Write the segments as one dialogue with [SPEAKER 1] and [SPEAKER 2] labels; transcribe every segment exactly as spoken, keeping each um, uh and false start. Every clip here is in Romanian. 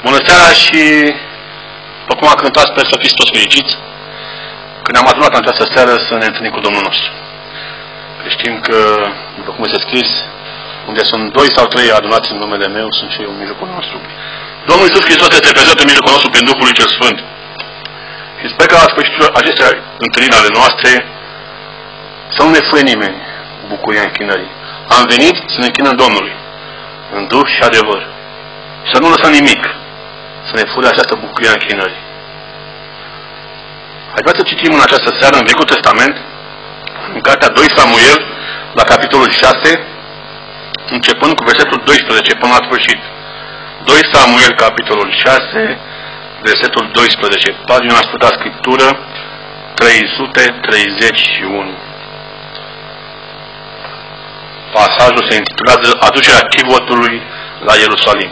[SPEAKER 1] Bună seara și, după cum a cântat, sper să fiți toți fericiți că ne-am adunat în această seară să ne întâlnim cu Domnul nostru. Că știm că, după cum este scris, unde sunt doi sau trei adunați în numele meu, sunt și eu în mijlocul nostru. Domnul Iisus Hristos este prezent în mijlocul nostru prin Duhul lui cel Sfânt. Și sper că la sfârșitul acestea întâlniri ale noastre să nu ne fure nimeni bucuria închinării. Am venit să ne închinăm Domnului în Duh și adevăr. Și să nu lăsăm nimic să ne fure această bucurie a închinării. Haideți să citim în această seară în Vechiul Testament, în cartea doi Samuel, la capitolul șase, începând cu versetul doisprezece până la sfârșit. doi Samuel, capitolul șase, versetul doisprezece, pagina Sfânta Scriptură trei sute treizeci și unu. Pasajul se intitulează Aducerea chivotului la Ierusalim.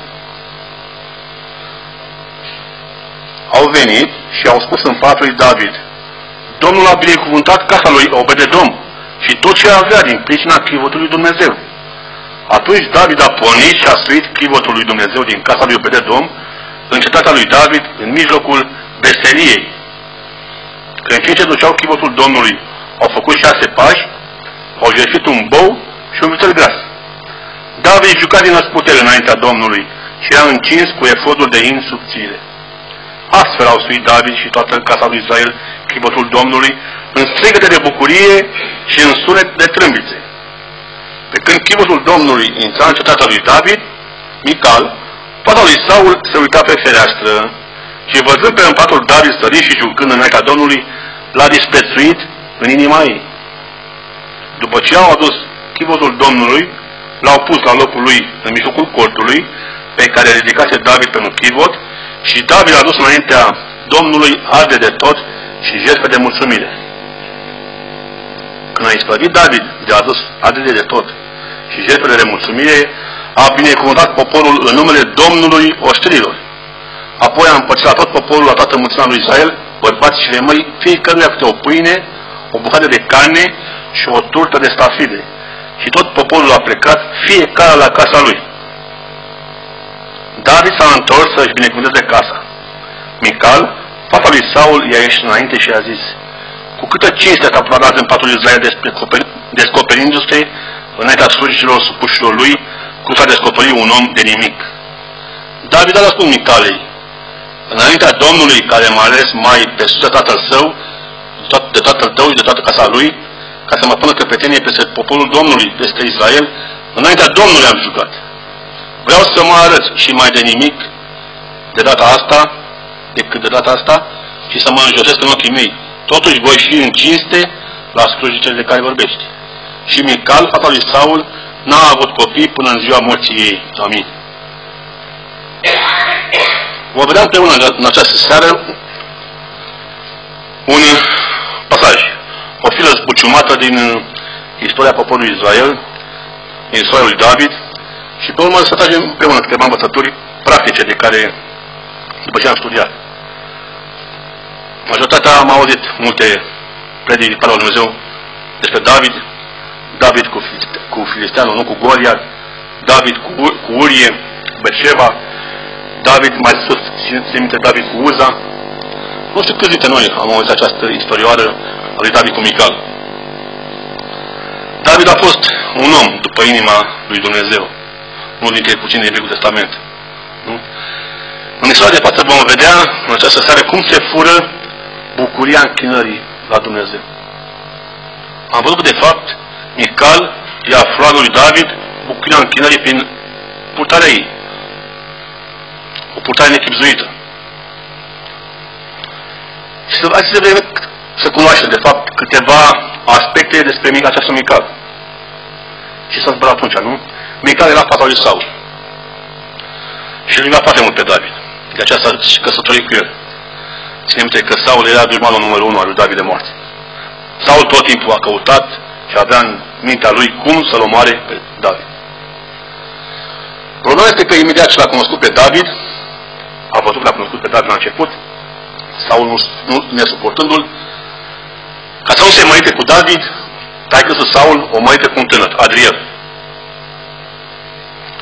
[SPEAKER 1] Au venit și au spus în fața lui David: Domnul a binecuvântat casa lui Obed-Edom și tot ce avea din pricina chivotului Dumnezeu. Atunci David a pornit și a suit chivotul lui Dumnezeu din casa lui Obed-Edom în cetatea lui David, în mijlocul veseliei. Când cei ce duceau chivotul Domnului au făcut șase pași, au jertfit un bou și un vițel gras. David juca din răsputere înaintea Domnului și a încins cu efodul de in subțire. Astfel au suit David și toată casa lui Israel chivotul Domnului în strigăte de bucurie și în sunet de trâmbițe. Pe când chivotul Domnului intra în cetatea lui David, Mical, fata lui Saul, se uita pe fereastră și văzând pe împăratul David stărit și jucând înaintea Domnului, l-a disprețuit în inima ei. După ce au adus chivotul Domnului, l-au pus la locul lui în mijlocul cortului pe care ridicase David pentru chivot și David a dus înaintea Domnului arde de tot și jertfe de mulțumire. Când a isprăvit David de adus arde de tot și jertfele de mulțumire, a binecuvântat poporul în numele Domnului oștirilor. Apoi a împărțit la tot poporul, la toată mulțimea lui Israel, bărbați și femei, fiecăruia câte o pâine, o bucată de carne și o turtă de stafide. Și tot poporul a plecat, fiecare la casa lui. David s-a întors să-și binecuvânteze casa. Mical, fata lui Saul, i-a ieșit înainte și a zis: cu câtă cinste s-a prodat în patul Israel descoperindu-se înaintea slujicilor supușilor lui, cum s-a descoperit un om de nimic. David a răspuns Micalei: înaintea Domnului care m-a ales mai pe sus de tatăl său, de tatăl tău și de toată casa lui, ca să mă pună căpetenie peste poporul Domnului, peste Israel, înaintea Domnului am jucat. Vreau să mă arăt și mai de nimic de data asta, decât de data asta, și să mă înjosesc în ochii mei. Totuși voi fi în cinste la slujicele de care vorbești. Și Mical, fata lui Saul, n-a avut copii până în ziua morții ei. Amin. Vom vedea împreună în această seară un pasaj, o filă zbuciumată din istoria poporului Israel, din istoria lui David, și pe urmă să tragem împreună câteva învățături practice de care, după ce am studiat. Majoritatea am auzit multe predici din Partea lui Dumnezeu despre David, David cu, cu Filisteanul, nu cu Goliat, David cu, cu Urie, cu Betșeva, David mai sus, se minte David cu Uza. Nu știu câți dintre noi am auzit această istorioară a lui David cu Mical. David a fost un om după inima lui Dumnezeu, unul dintre puțini din Vechiul Testament. Nu? În istoria de față vom vedea în această seară cum se fură bucuria închinării la Dumnezeu. Am văzut că de fapt Mical i-a furat lui David bucuria închinării prin purtarea ei. O purtare nechibzuită. Și să, să, vedem, să cunoaștem de fapt câteva aspecte despre această Mical. Și să zbăr atunci, nu? Mical era fata lui Saul. Și îl iubea foarte mult pe David. De aceea s-a căsătorit cu el. Ține minte că Saul era dușmanul numărul unu al lui David de moarte. Saul tot timpul a căutat și avea în mintea lui cum să-l omoare pe David. Problema este că imediat ce l-a cunoscut pe David, a văzut că l-a cunoscut pe David la început, Saul nu, nu nesuportându-l, ca să nu se mărite cu David, taică-sul Saul o mărită cu un tânăr, Adriel.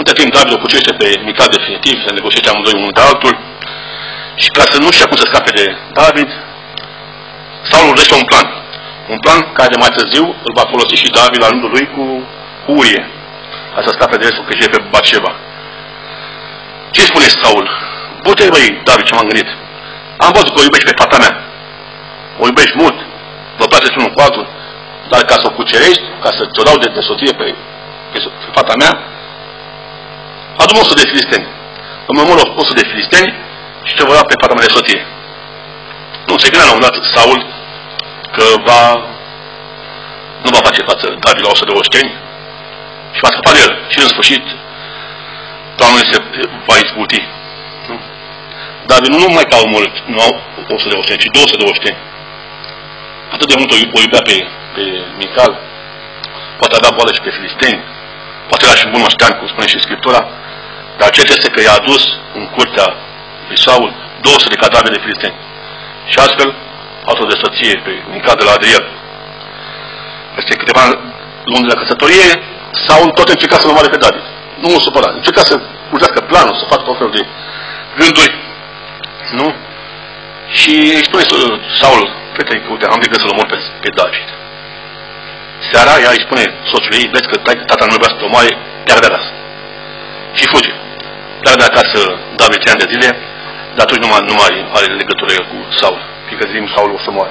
[SPEAKER 1] Între timp, David o cucerește pe Mical definitiv, se negociește amândoi unul de altul. Și ca să nu știa cum să scape de David, Saul urdește un plan. Un plan care de mai târziu îl va folosi și David la rândul lui cu, cu Urie. Ca să scape de restul că e pe Batșeba. Ce spune Saul? Du-te, băi, David, ce m-am gândit. Am văzut că o iubești pe fata mea. O iubești mult. Vă place unul cu altul. Dar ca să o cucerești, ca să ți-o dau de, de soție pe, pe, pe fata mea, adu-mă o sută de filisteni. Îmi omor o sută de filisteni și te vor da pe fata mea de soție. Nu, se gândea la un dat Saul că va, nu va face față David la o sută de oșteni și va scăpa de el. Și în sfârșit, planul se va izbuti. Nu? David nu numai că a omorât, nu au o sută de oșteni, ci două sute de oșteni. Atât de mult o iubea pe, pe Mical, poate avea boală și pe filisteni, poate era și bun măștean, cum spune și Scriptura, dar ceea ce este că i-a adus în curtea lui Saul două sute de cadavre de filisteni. Și astfel, a luat de soție pe Mical de la Adriel. Peste câteva luni de la căsătorie, Saul tot încerca să-l omoare pe David. Nu mă supăra, încerca să urzească planul, să facă tot felul de gânduri. Nu? Și îi spune Saul, prieteni, că uite, am de gând să-l omor pe, pe David. Seara, ea îi spune soțului ei, vezi că tata nu vrea să te omoare, pleacă de acasă. Și fuge. Pleacă de acasă David trei ani de zile, dar atunci nu mai, nu mai are legătură el cu Saul. Fiindcă zim Saul o să moare.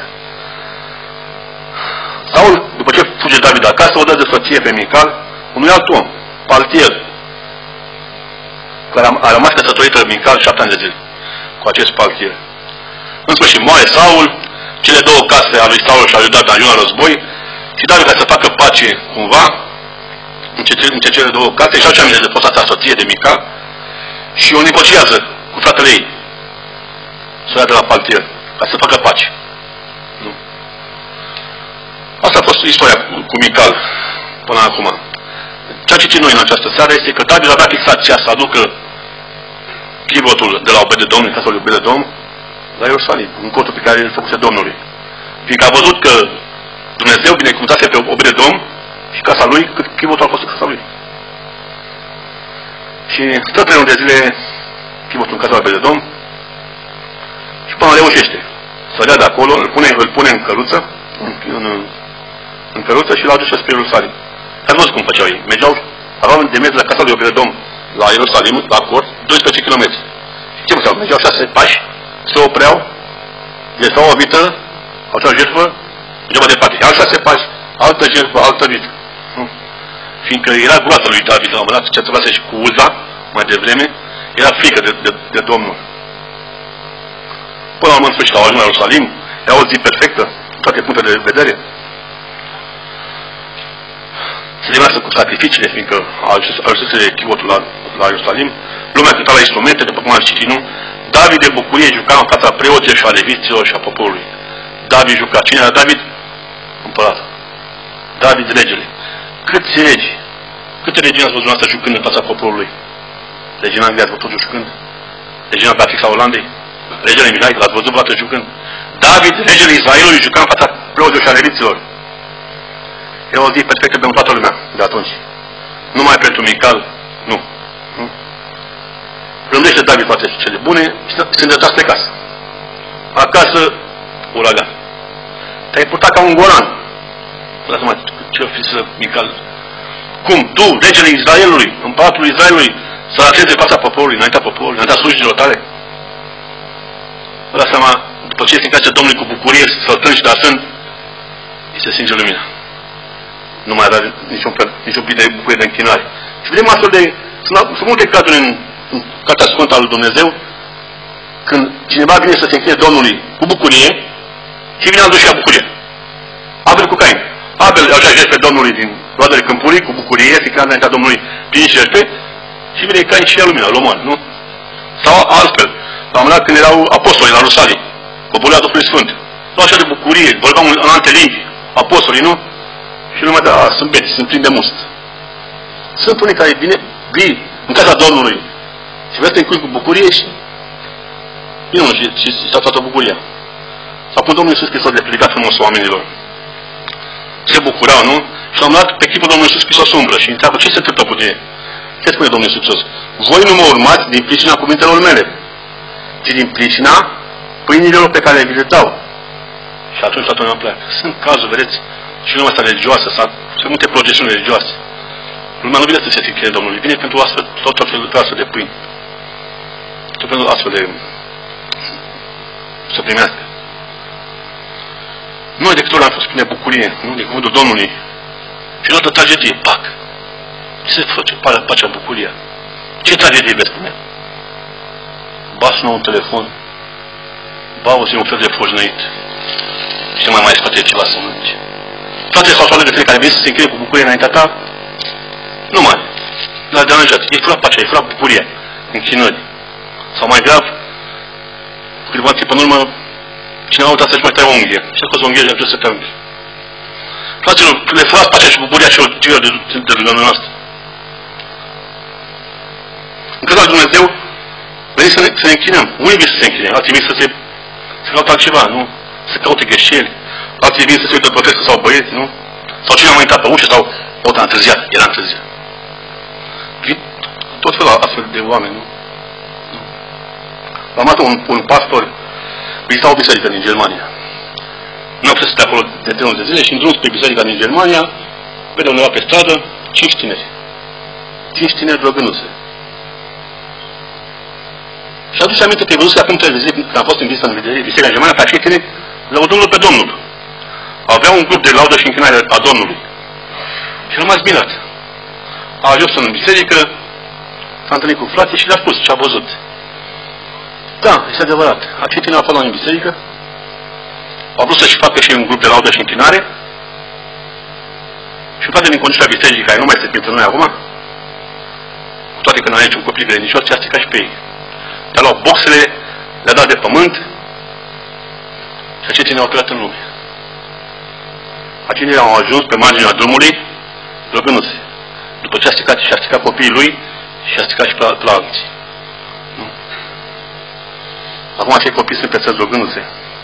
[SPEAKER 1] Saul, după ce fuge David de acasă, o dă de soție pe Mical unui alt om, Paltiel, care a rămas căsătorită Mical șapte ani de zile cu acest Paltiel. În sfârșit, moare Saul, cele două case ale lui Saul și ale lui David ajung la război și David, ca să facă pace cumva, între cele două case, își face aminte de fostata soție de Mical și o negociază cu fratele ei, soia de la Paltiel, ca să facă pace. Nu? Asta a fost istoria cu, cu Mical până acum. Ceea ce noi în această seară este că David avea fixația să aducă chivotul de la Obed-Edom, în casa lui Obed-Edom, la Ierusalim, în cortul pe care îl făcuse Domnului. Fiindcă a văzut că Dumnezeu binecuvântase pe Obed-Edom și casa lui, cât chivotul a fost în casa lui. Și stă trei luni de zile chivotul în casa lui Obed-Edom și până reușește să dea de acolo, îl pune, îl pune în căruță, în, în, în căruță și îl aduce spre Ierusalim. Ați văzut cum făceau ei. Mergeau, aveau de mers de la casa lui Obed-Edom la Ierusalim, la cort, doisprezece kilometri. Și ce făceau? Mergeau șase pași, se opreau, găseau o vită, altă jertfă, mergeau mai departe. Al șase pași, altă jertfă, altă vită. Fiindcă era groază lui David, la un moment dat, ce trebuia și cu Uza, mai devreme, era frică de, de, de Domnul. Până la urmă, în sfârșit, au ajuns la Ierusalim, era o zi perfectă, toate punctele de vedere. Se terminase cu sacrificiile, fiindcă ajunsese chivotul la, la Ierusalim. Lumea cânta la instrumente, după cum am citit, nu? David de bucurie juca în fața preoților și a leviților și a poporului. David juca. Cine era David? Împărat. David regele. Câți regi? Câte regini ați văzut dumneavoastră jucând în fața poporului? Regina Anglia ați văzut jucând? Regina Beatrix a Olandei? Regele Mihai, l-ați văzut vreodată jucând? David, regele Israelului, juca în fața preoților și a leviților. E o zi perfectă pentru toată lumea de atunci. Numai pentru Mical, nu. nu. Rândește David toate cele bune și se îndrepta spre casă. Acasă, uragan. Te-ai purtat ca un golan. Dați seama ce-o fi să Mical. Cum? Tu, regele Israelului, împăratul Israelului, să lanseze fața poporului, înaintea poporului, înaintea slujilor tale? Vă dați seama, după ce se încace Domnului cu bucurie, săltând și dansând, îi se stinge lumina. Nu mai avea niciun, niciun pic de bucurie de închinare. Și vedem astfel de... Sunt, sunt multe cazuri în, în Cartea Sfântă a lui Dumnezeu, când cineva vine să se închine Domnului cu bucurie și vine a duce la bucurie. Abel cu Cain. Abel așa jertfe Domnului din roadele câmpului cu bucurie, fiindcă înaintea Domnului prin jertfe, și vine Cain și ia lumina, îl omoară, nu? Sau altfel, la un moment dat când erau apostoli la Ierusalim, coborârea Duhului Sfânt, nu așa de bucurie, vorbeau în alte limbi, apostolii, nu? Și lumea, da, sunt beti, sunt plini de must. Sunt unii care vine, vii în casa Domnului și vezi că te cu bucurie și vine și, și, și s-a toată bucuria. S-a pus Domnul Iisus Hristos de plicat frumos oamenilor. Se bucurau, nu? Și l-am dat pe chipul Domnului Iisus Hristos umbră și întreabă ce se întâmplă cu tine. Ce spune Domnul Iisus Hristos? Voi nu mă urmați din pricina cuvintelor mele, ci din pricina pâinilor pe care vi le dau. Și atunci toată lumea pleacă. Sunt cazuri, vedeți, și lumea asta religioasă, sunt multe procesiuni religioase. Lumea nu vine să se închine Domnului, vine pentru astfel, tot, tot felul de astfel de pâini. Tot felul astfel de să primească. Noi de câte ori am fost spune bucurie, nu? De cuvântul Domnului. Și nu altă tragedie, pac! Ce se face? Pacea, bucuria. Ce tragedie veți spune? Ba sună un telefon, ba o un fel de foșnăit. Și nu mai mai scoate ceva să mănânci. Toate fasoalele de fel care vin să se închide cu bucurie înaintea ta, nu mai. L-a deranjat. E furat pacea, e furat bucuria. Închinări. Sau mai grav, câteva timp în urmă, cineva uita să-și mai taie o unghie. Și a scos o unghie și a putut să te unghie. Fraților, le furați pacea și bucuria celor de, de, de lângă noastră. În cazul lui Dumnezeu, vrem să ne, să ne închinăm. Unii vin să se închine, alții vin să se să caute altceva, nu? Să caute greșeli. Alții vin să se uită pe festă sau băieți, nu? Sau cine a mai intrat pe ușă sau o, a întârziat, era întârziat. Tot felul astfel de oameni, nu? Am luat un, un pastor, vizita o biserică din Germania. Nu am fost acolo de trei luni de zile și în drum spre biserica din Germania, vede undeva pe stradă, cinci tineri. Cinci tineri drogându-se. Și aduce aminte că ai văzut că acum trei zile, când am fost în vizită în biserica în Germania, pe acei tineri, lăudându-L pe Domnul. Avea un grup de laudă și închinare a Domnului. Și a rămas mirat. A ajuns în biserică, s-a întâlnit cu frații și le-a spus ce a văzut. Da, este adevărat. Acei tineri au fost în biserică, au vrut să-și facă și un grup de laudă și închinare și toate din conducerea bisericii care nu mai se printre noi acum, cu toate că n-a niciun copil credincios, ți-a stricat și pe ei. Le-a luat boxele, le-a dat de pământ și acei tineri au plecat în lume. Acei tineri au ajuns pe marginea drumului, rugându-se. După ce a stricat și a stricat copiii lui și a stricat și pe, pe la alții. Nu? Acum acei copii sunt pe țări rugându-se.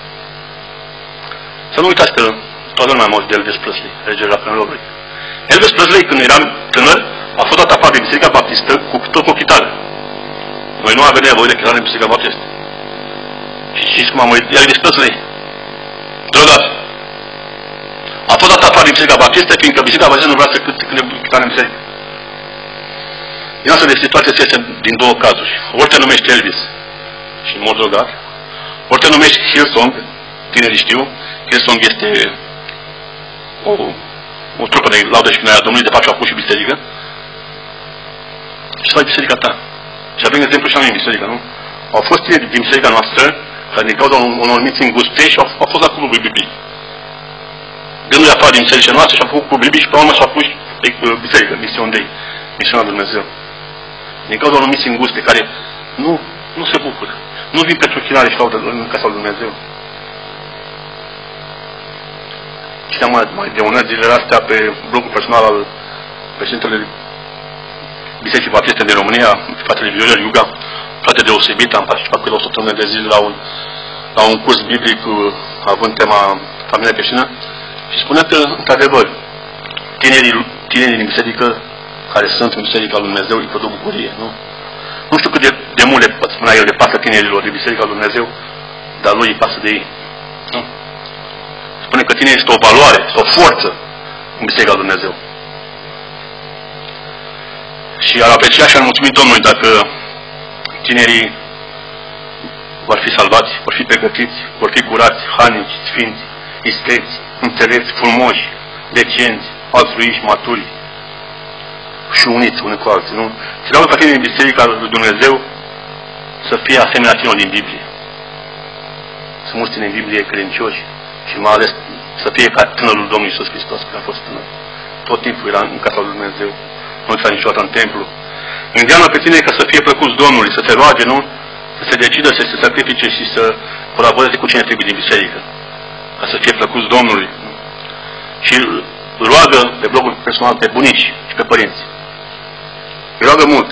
[SPEAKER 1] Să nu uitați că toată lumea a auzit de Elvis Presley, regele rock'n'roll-ului. Elvis Presley, când era tânăr, a fost dat afară din Biserica Baptistă cu tot cu chitară. Noi nu avem nevoie de chitară în Biserica Baptistă. Și știți cum a murit Elvis Presley? Drogat. A fost dat afară din Biserica Baptistă, fiindcă Biserica Baptistă nu vrea să cânte chitară în biserică. Din asta de situație se este din două cazuri. Ori te numești Elvis și mor drogat, ori te numești Hillsong, tinerii știu, Hillsong este o, o trupă de laudă și cântare a Domnului, de fapt și-a pus și biserică, și faci biserica ta. Și avem exemplu și la noi în biserică, nu? Au fost tineri din biserica noastră, care din cauza unor miți înguste și au, au fost la clubul biblic. Dându-i afară din bisericile noastre și-au făcut clubul biblic și pe urmă și-au pus biserică, misiune Dei, misiunea Dumnezeu. Din cauza unor miți înguste care nu, nu se bucură. Nu vin pentru chinare și laudă în casa lui Dumnezeu. Citeam mai, mai de una zilele astea pe blogul personal al președintele Bisericii Baptiste din România, fratele Viorel Iuga, frate deosebit, am participat cu el o săptămână de zile la un, la un curs biblic având tema familia creștină și spunea că, într-adevăr, tinerii, tinerii din biserică care sunt în Biserica lui Dumnezeu îi produc bucurie, nu? Nu știu cât de, de mult le spunea el de pasă tinerilor de Biserica lui Dumnezeu, dar lui îi pasă de ei. Nu? Spune că tinerii este o valoare, este o forță în Biserica lui Dumnezeu. Și ar aprecia și ar mulțumi Domnului dacă tinerii vor fi salvați, vor fi pregătiți, vor fi curați, harnici, sfinți, isteți, înțelepți, frumoși, decenți, altruiști, maturi și uniți unii cu alții, nu? Și vreau ca tinerii din Biserica lui Dumnezeu să fie asemenea celor din Biblie. Sunt mulți tineri în Biblie credincioși și mai ales să fie ca tânărul Domnului Iisus Hristos, care a fost tânăr. Tot timpul era în casa lui Dumnezeu. Nu s-a niciodată în templu. Îndeamnă pe tine ca să fie plăcut Domnului, să se roage, nu? Să se decidă, să se sacrifice și să colaboreze cu cine trebuie din biserică. Ca să fie plăcut Domnului. Nu? Și roagă pe blogul personal pe bunici și pe părinți. Îi roagă mult.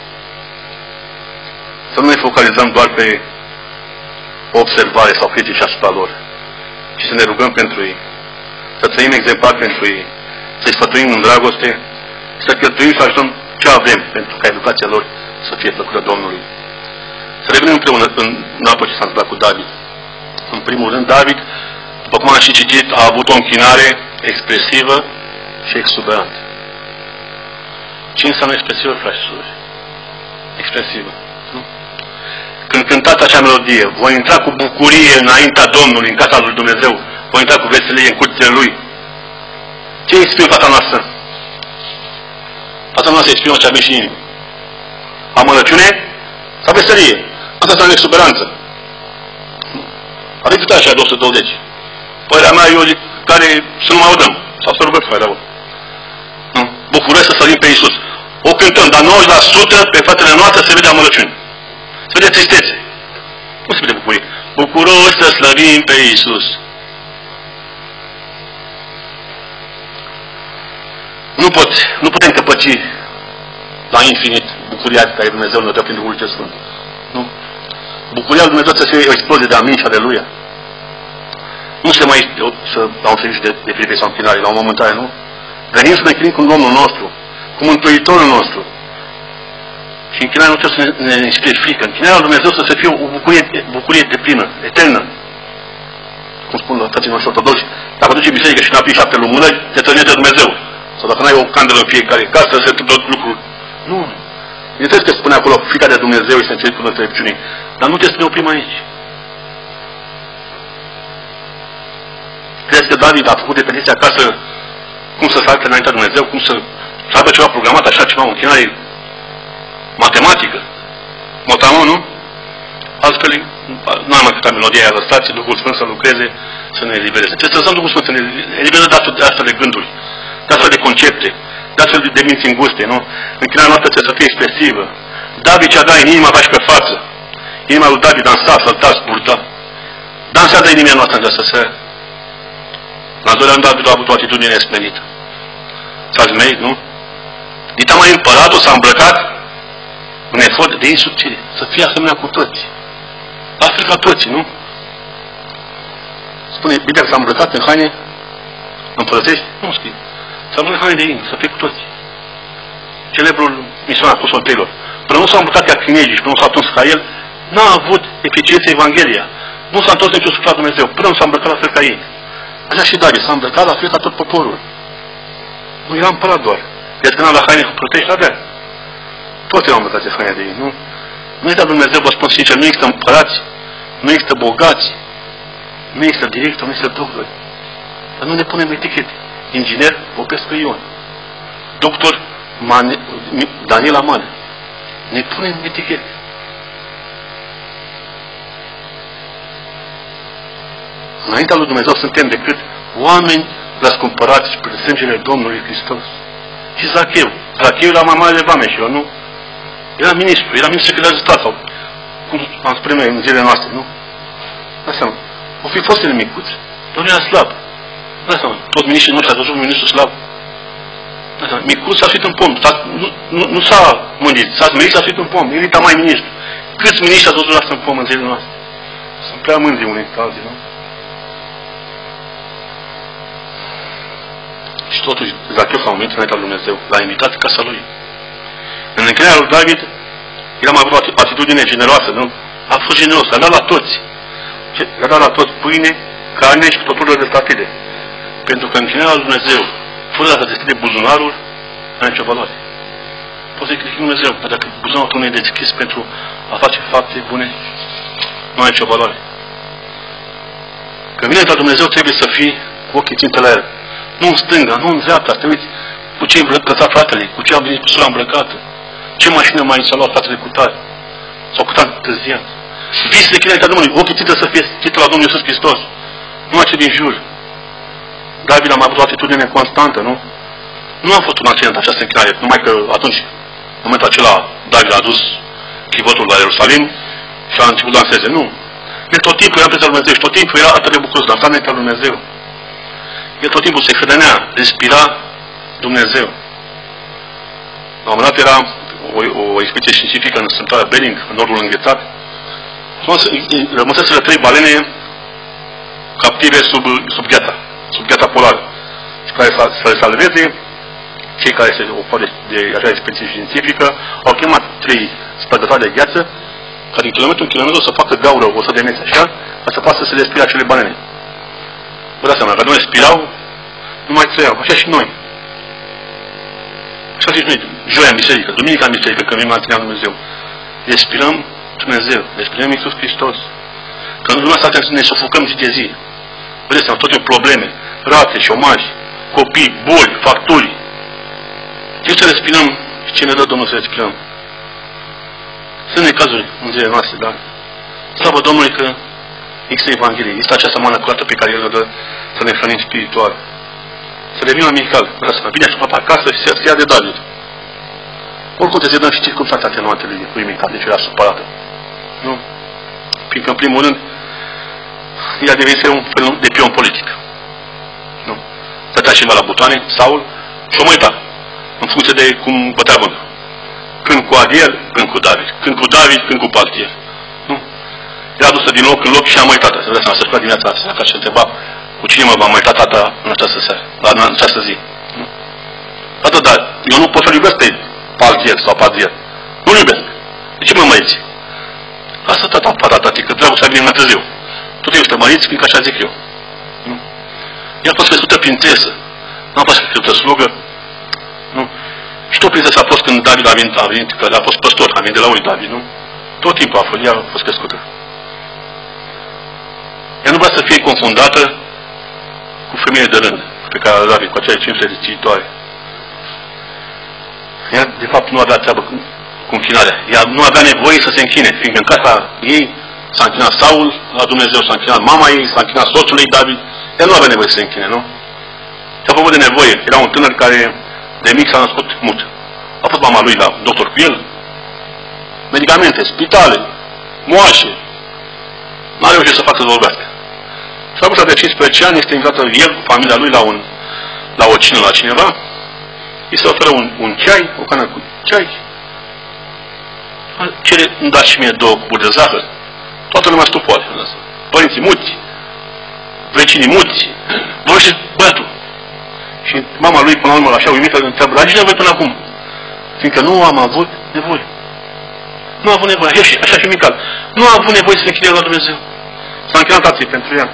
[SPEAKER 1] Să nu ne focalizăm doar pe observare sau critici asupra lor, ci să ne rugăm pentru ei. Să trăim exemplar pentru ei. Să-i sfătuim în dragoste, să cheltuim și să ajutăm ce avem pentru ca educația lor să fie plăcută Domnului. Să revenim împreună în, în apă ce s-a întâmplat cu David. În primul rând, David, după cum am și citit, a avut o închinare expresivă și exuberantă. Ce înseamnă expresivă, frați și surori? Expresivă. Nu? Când cântați acea melodie, voi intra cu bucurie înaintea Domnului, în casa lui Dumnezeu, voi intra cu veselie în curțile Lui. Ce exprimă fata noastră? Fata noastră exprimă ce avem și în inimă. Amărăciune sau veselie? Asta înseamnă exuberanță. Adică cât așa de o sută douăzeci. Părerea mea, eu care să nu mai audăm. Sau să rugăm mai aud. Bucuroși să sărim pe Iisus. O cântăm, dar nouăzeci la sută pe fetele noastre se vede amărăciune. Se vede tristețe. Nu se vede bucurie. Bucuroși să slăvim pe Iisus. Nu pot, nu putem căpăci la infinit bucuria care Dumnezeu ne dă prin Duhul cel Sfânt. Nu? Bucuria lui Dumnezeu să fie o explozie de amin și aleluia. Nu se mai să dau un serviciu de, de prive sau închinare la un moment tare, nu? Venim să ne închinim cu Domnul nostru, cu Mântuitorul nostru. Și închinarea nu trebuie să ne, ne inspire frică. Închinarea lui Dumnezeu să se fie o bucurie, bucurie de plină, eternă. Cum spun la frații noștri ortodoxi, dacă duci în biserică și n-aprii șapte lumânări, te trăiește Dumnezeu. Sau dacă n-ai o candelă în fiecare casă, se întâmplă tot lucrul. Nu. Nu trebuie că spune acolo, frica de Dumnezeu este înțelepciunea înțelepciunii. Dar nu trebuie să ne oprim aici. Crezi că David a făcut de petiție acasă cum să salte înaintea Dumnezeu, cum să, să aibă ceva programat, așa ceva, o închinare matematică, motamon, nu? Altfel, nu am câta melodia aia, lăsați Duhul Sfânt să lucreze, să ne elibereze. Trebuie să lăsăm Duhul Sfânt să ne elibereze de astfel de gânduri, de astfel de concepte, de astfel de minți înguste, nu? Închinarea noastră trebuie să fie expresivă. David ce avea în inima avea și pe față. Inima lui David dansa, sălta, spurta. Dansează inima noastră în această seară. În al doilea rând, David a avut o atitudine nesmerită. S-a zmerit, nu? Dita mai împăratul s-a îmbrăcat în efort de insubțire. Să fie asemenea cu toți. La fel ca toți, nu? Spune Biblia că s-a îmbrăcat în haine împărățești? Nu scrie. S-a îmbrăcat în haine de in, să fie cu toți. Celebrul misionar Apostol Taylor. Până nu s-a îmbrăcat ca chinezii și până nu s-a atins ca el, n-a avut eficiență Evanghelia. Nu s-a întors niciun suflet Dumnezeu. Până nu s-a îmbrăcat la fel ca ei. Așa și David s-a îmbrăcat la fel ca tot poporul. Nu era împărat doar. Iar când am la haine protești, avea. Toți erau îmbrăcați de haine de ei, nu? Nu există Dumnezeu, vă spun sincer, nu există împărați, nu există bogați, nu există director, nu există doctor. Dar nu ne punem etichete. Inginer Popescu Ion. Doctor Mane, Daniel Amane. Ne punem etichete. Înaintea lui Dumnezeu suntem decât oameni răscumpărați prin sângele Domnului Hristos. Și Zacheu. Zacheu era mai mare de vame și eu, nu? Era ministru, era ministru secretar de stat sau cum am spune noi în zilele noastre, nu? Asta nu. O fi fost el micuț, dar nu era slab. Asta nu. Toți miniștrii noștri ați văzut un ministru slab. Asta nu. Micuț s-a suit în pom. Nu, nu, nu s-a mândrit, s-a smerit, s-a suit în pom. Irita mai ministru. Câți miniștri ați văzut asta în pom în zilele noastre? Sunt prea mândri unii ca alții, nu? Și totuși, Zacheu s-a umit înaintea lui Dumnezeu. L-a invitat casa lui. În închinarea lui David, el a avut o atitudine generoasă, nu? A fost generos, a dat la toți. A dat la toți pâine, carne și tot felul de partide. Pentru că închinarea lui Dumnezeu, fără să deschide buzunarul, nu are nicio valoare. Poți să-i critici Dumnezeu, dar dacă buzunarul tău nu e deschis pentru a face fapte bune, nu are nicio valoare. Când vine la Dumnezeu, trebuie să fii cu ochii țintă la el. Nu în stânga, nu în dreapta, să te uiți cu ce îmbrăcăța fratele, cu ce a venit cu sora îmbrăcată, ce mașină mai s-a luat fratele cu tare, sau cât a întârziat. Visele chinării Domnului, ochii țintă să fie țintă la Domnul Iisus Hristos, nu la ce din jur. David a mai avut o atitudine constantă, nu? Nu a fost un accident această închinare, numai că atunci, în momentul acela, David a adus chivotul la Ierusalim și a început să danseze. Nu. El tot timpul era prezența lui Dumnezeu și tot timpul era atât de bucuros, dansa înaintea lui Dumnezeu. El tot timpul se hrănea, respira Dumnezeu. La un moment dat era o, o expediție științifică în strâmtoarea Bering, în nordul înghețat. Rămăseseră trei balene captive sub, sub gheata, sub gheata polară. Și care să le salveze, cei care se ocupă de, de acea expediție științifică au chemat trei spărgătoare de gheață, care din kilometru în kilometru să facă gaură o sută de metri așa, ca să poată să se respire acele banane. Vă dați seama, că nu respirau, nu mai trăiau. Așa și noi. Așa și noi, joia în biserică, duminica în biserică, când vine Martina Dumnezeu. Respirăm Dumnezeu, respirăm Iisus Hristos. Că în lumea asta să ne sufocăm zi de zi. Vedeți seama, toate probleme, rate, șomaj, copii, boli, facturi. Ce să respirăm și ce ne dă Domnul să respirăm? Sunt necazuri în zilele noastre, da? Slavă Domnului că există Evanghelie, există această mană curată pe care El o dă să ne hrănim spiritual. Să revenim la Mical, vreau să mă bine așteptat acasă și să ia de David. Oricum trebuie să dăm și circumstanța atenuante lui, lui Mical, deci era supărată. Nu? Fiindcă, în primul rând, ea devenise un fel de pion politic. Nu? Stătea cineva la butoane, Saul, și o măita, în funcție de cum bătea vântul. Când cu Adiel, când cu David. Când cu David, când cu Paltiel. Nu? Era dusă din loc în loc și a măitat. Să vedeți, să spunea dimineața asta, ca și întreba cu cine mă va măita tata în această seară, în această zi. Nu? Tată, dar eu nu pot să-l iubesc pe Paltiel sau Paltiel. Nu-l iubesc. De ce mă măiți? Asta tata, tata, tati, că dragostea vine mai târziu. Tot eu să măriți, fiindcă așa zic eu. Nu? Ea a fost crescută prințesă. Nu a fost crescută slugă. Nu? Și tot prințesa a fost când David a venit, a venit, că a fost păstor, a venit de la unui David, nu? Tot timpul a fost, ea a fost crescută. Ea nu vrea să fie confundată cu femeile de rând, pe care a David, cu acele cinci sute de țitoare. Ea, de fapt, nu avea treabă cu, cu închinarea. Ea nu avea nevoie să se închine, fiindcă în casa ei s-a închinat Saul la Dumnezeu, s-a închinat mama ei, s-a închinat soțul ei David. Ea nu avea nevoie să se închine, nu? Și a făcut de nevoie. Era un tânăr care de mic s-a născut mut. A fost mama lui la doctor cu el. Medicamente, spitale, moașe. N-a reușit să facă să vorbească. Și la vârsta de cincisprezece ani este invitată el cu familia lui la, un, la o cină la cineva. Îi se oferă un, un ceai, o cană cu ceai. Cere, îmi dați și mie două cuburi de zahăr. Toată lumea stupoare. Părinții muți, vecinii muți, vorbește băiatul. Și mama lui, până la urmă, așa uimită, îl întreabă, la ce nevoie până acum? Fiindcă nu am avut nevoie. Nu a avut nevoie. Așa și, așa și Mical. Nu a avut nevoie să se închide la Dumnezeu. S-a închinat tatăl pentru ea.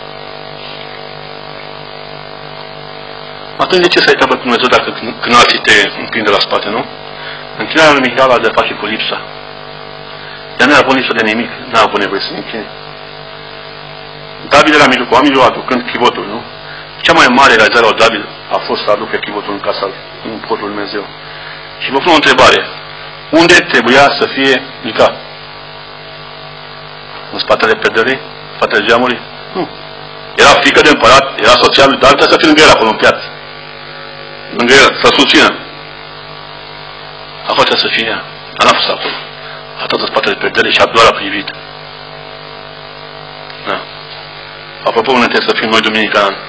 [SPEAKER 1] Atunci de ce să-i treabă cu Dumnezeu dacă când alții te împinde la spate, nu? Închinarea lui Mical are de face cu lipsa. Ea nu a avut lipsă de nimic. Nu a avut nevoie să se închine. David era mijlocul oamenilor aducând chivotul, nu? Cea mai mare realizare a David a fost să aducă chivotul în casa, în cortul lui Dumnezeu. Și vă pun o întrebare. Unde trebuia să fie Mical? În spatele pederii? În spatele geamului? Nu. Era fiică de împărat, era soția lui, dar trebuia să fie lângă el acolo în piață. Lângă el, să susțină. Acolo trebuie să fie ea. Dar n-a fost acolo. A tot în spatele pederii și a doar a privit. Da. Apropo, unde trebuie să fim noi duminica an?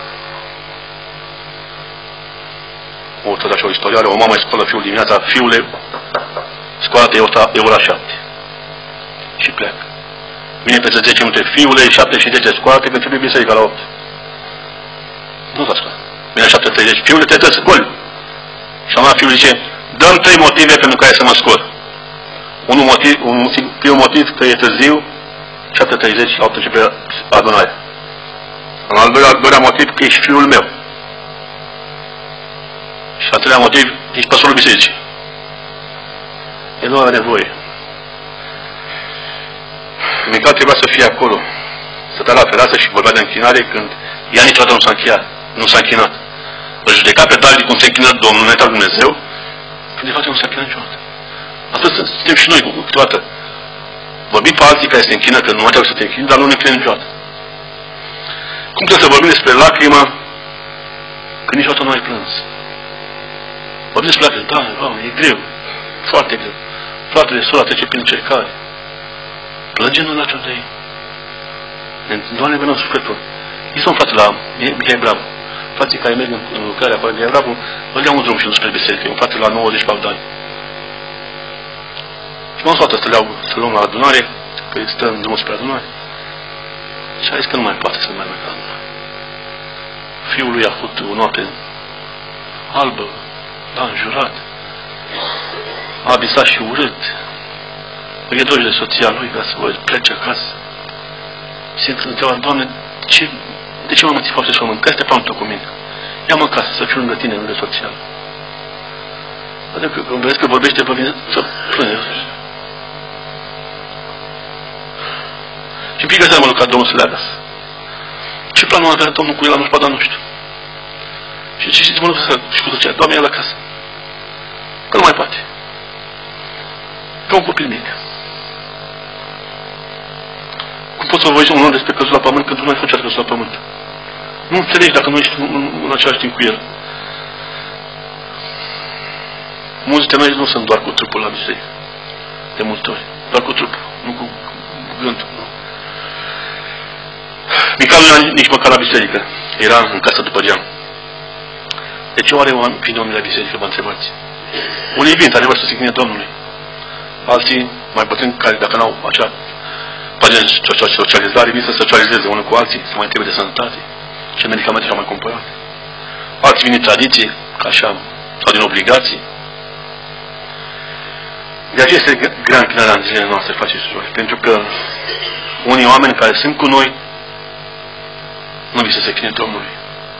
[SPEAKER 1] O, tot așa o istorioară, o mamă îi scoală fiul dimineața, fiule, scoală-te, e ora șapte. Și pleacă. Vine peste zece minute, fiule, șapte și zece, scoală-te, când trebuie biserica la opt. Nu s-a scoală. Vine șapte treizeci, fiule, te trebuie să scoli. Și am fiul zice, dăm trei motive pentru care să mă scol. Unul motiv, un primul motiv, că e târziu, șapte treizeci, la opt începe adunarea. În al doilea, al doilea motiv, că ești fiul meu. Și al treilea motiv, ești păstorul bisericii. El nu are nevoie. Mical trebuia să fie acolo, să stea la fereastră și vorbea de închinare când ea niciodată nu s-a închinat. Nu s-a închinat. Îl judeca pe David cum se închină Domnul, înaintea lui Dumnezeu, când de fapt nu s-a închinat niciodată. Astăzi suntem și noi câteodată. Vorbim pe alții care se închină, că nu mai trebuie să te închini, dar nu ne închină niciodată. Cum trebuie să vorbim despre lacrimă când niciodată nu ai plâns? Vorbim despre lacrimă, da, Doamne, e greu, foarte greu. Fratele, sora trece prin încercare. Plânge nu lacrimi de ei. Doamne, venim sufletul. Este un frate la Mihai Bravo. Frații care merg în lucrarea cu Mihai Bravo, îl iau un drum și nu spre biserică. E un frate la nouăzeci și patru de ani. Și m-am luat să le iau, să luăm la adunare, că stă în drumul spre adunare. Și a zis că nu mai poate să meargă la adunare. Fiul lui a făcut o noapte albă,
[SPEAKER 2] l-a înjurat, a abisat și urât. Îi doge de soția lui ca să vă plece acasă. Se întreabă, Doamne, ce, de ce mă mă ții fapte să mănânc? Că este planul tău cu mine. Ia-mă acasă, să fiu lângă tine, lângă soția. Adică când vezi că vorbește pe mine, să plânge. Și pică seama ca Domnul să leagă. Ce planul avea Domnul cu el, nu știu, dar nu știu. Și ce știți, mă să și cu soția, Doamne, ia la casă. Că nu mai poate. Ca un copil mic. Cum poți să vorbești un om despre căzul la pământ când tu nu ai făcut căzul la pământ? Nu înțelegi dacă nu ești în, în, în același timp cu el. Mulți dintre noi nu sunt doar cu trupul la biserică. De multe ori. Doar cu trupul, nu cu, cu gândul. Nu. Mica nu era nici măcar la biserică. Era în casă după geam. De ce oare vin oamenii la biserică, vă întrebați? Unii vin, adevăr, să se închină Domnului. Alții, mai bătrâni, care dacă n-au acea pagină de socializare, vin să socializeze unul cu alții, să mai trebuie de sănătate. Ce medicamente și-au mai cumpărat. Alții vin din tradiție, ca așa, sau din obligații. De aceea este grea închinarea în zilele noastre, face surori. Pentru că unii oameni care sunt cu noi nu vi să se chine Domnului.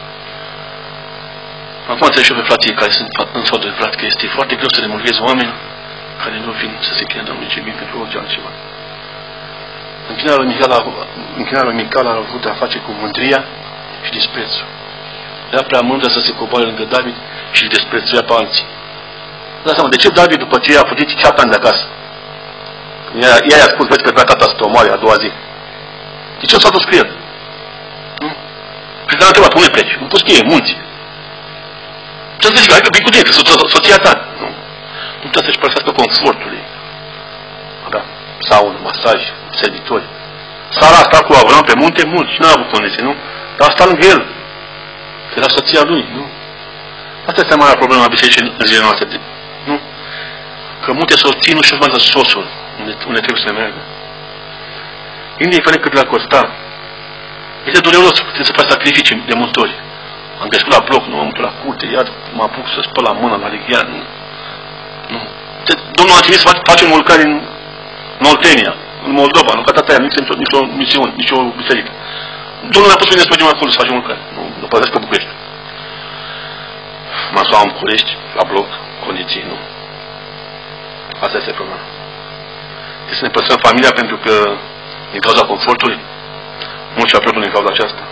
[SPEAKER 2] Acum înțeleg și eu pe frații care sunt în sfat de frat că este foarte greu să remulghezi oameni care nu vin să se chine Domnului, ce vin pentru orice altceva. Închinarea lui Mical a, închinarea lui Mical a avut de a face cu mândria și disprețul. Era prea mândră să se coboare lângă David și îl desprețuia pe alții. Dați seama, de ce David, după ce a fugit șapte ani de acasă, ea, ea i-a spus, vezi pe prea tata să te omoare a doua zi. De ce nu s-a dus cu el? Nu? Și l-a întrebat, unde pleci? În puschie, în munți. Ce să zic, hai că vii cu tine, că soția ta. Nu. Nu trebuie să-și părăsească confortul ei. Avea saună, masaj, servitori. Sara a stat cu Avram pe munte mult și n-a avut condiții, nu? Dar a stat lângă el. Era soția lui, nu? Asta este marea problemă a bisericii în zilele noastre. Nu? Că multe soții nu și-și urmează sosul unde, unde trebuie să meargă. Indiferent cât le-a costat. Este dureros să faci sacrificii de multe ori. Am crescut la bloc, nu am mutat la curte, iar mă apuc să spăl la mână, la lighean. Nu. nu. Domnul a trimis să facem o lucrare în, în Oltenia, în Moldova, nu ca tata aia, nici, nici o misiune, nici o biserică. Domnul ne-a pus bine să mergem acolo să facem o lucrare. Nu, nu părăsesc pe București. Mă în București, la bloc, condiții, nu. Asta este problema. Trebuie să ne păstrăm familia pentru că, din cauza confortului, mulți și-au pierdut din cauza aceasta.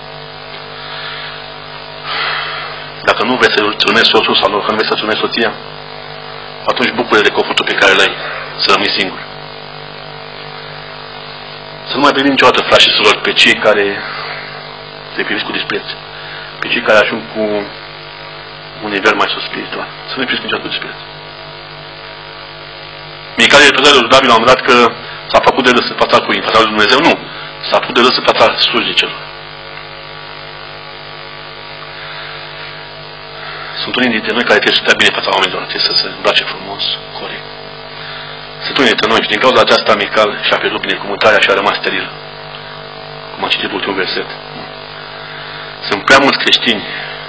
[SPEAKER 2] Dacă nu vrei să-ți urmezi soțul sau dacă nu vrei să-ți urmezi soția, atunci bucură de confortul pe care l-ai, să rămâi singur. Să nu mai privim niciodată, frați și surori, pe cei care se priviți cu dispreț, pe cei care ajung cu un nivel mai sus spiritual. Să nu-i priviți niciodată cu dispreț. Mical e reprezentat lui David la un moment dat că s-a făcut de râs în fața cui? În fața lui Dumnezeu? Nu. S-a făcut de râs în fața slujnicelor. Sunt unii dintre noi care trebuie să stea bine în fața oamenilor, trebuie să se îmbrace frumos, corect. Sunt unii dintre noi și din cauza aceasta Mical și-a pierdut binecuvântarea și a rămas steril. Cum am citit ultimul verset. Sunt prea mulți creștini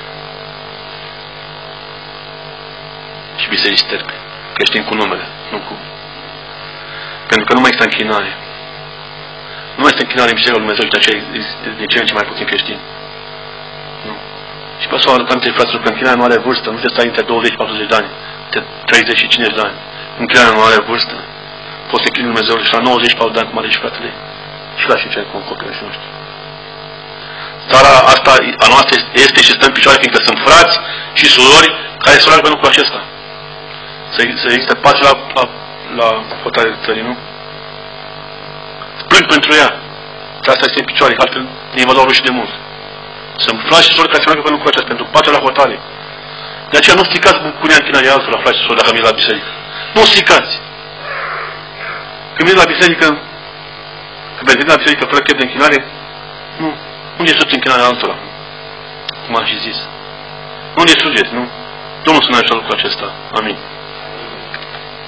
[SPEAKER 2] și biserici sterpe. Creștini cu numele, nu cu... Pentru că nu mai este închinare. Nu mai este închinare în Biserica lui Dumnezeu și de aceea este din ce în ce mai puțin creștini. Nu. Și pe să arătăm între fraților că închinarea nu are vârstă, nu te stai între douăzeci și patruzeci de ani, între treizeci și cincizeci de ani. Închinarea nu are vârstă. Poți să închini Dumnezeu și la nouăzeci și patru de ani, cum are și fratele. Și la și ce cu copiii noștri. Țara asta a noastră este și stă în picioare, fiindcă sunt frați și surori care se roagă pe lucrul acesta. Să, să existe pace la, la, la hotarea țării, nu? Plâng pentru ea. Că asta este în picioare, altfel ne va lua rușii de mult. Sunt frați și surori care se roagă pe lucrul acesta, pentru pacea la hotare. De aceea nu stricați bucuria închinării altul la frați și surori dacă veniți la biserică. Nu stricați. Când veniți la biserică, când veniți la biserică fără chef de închinare, nu. Unde este închinarea altora? Cum am și zis. Unde sugeți, nu? Domnul să ne ajute lucrul acesta. Amin.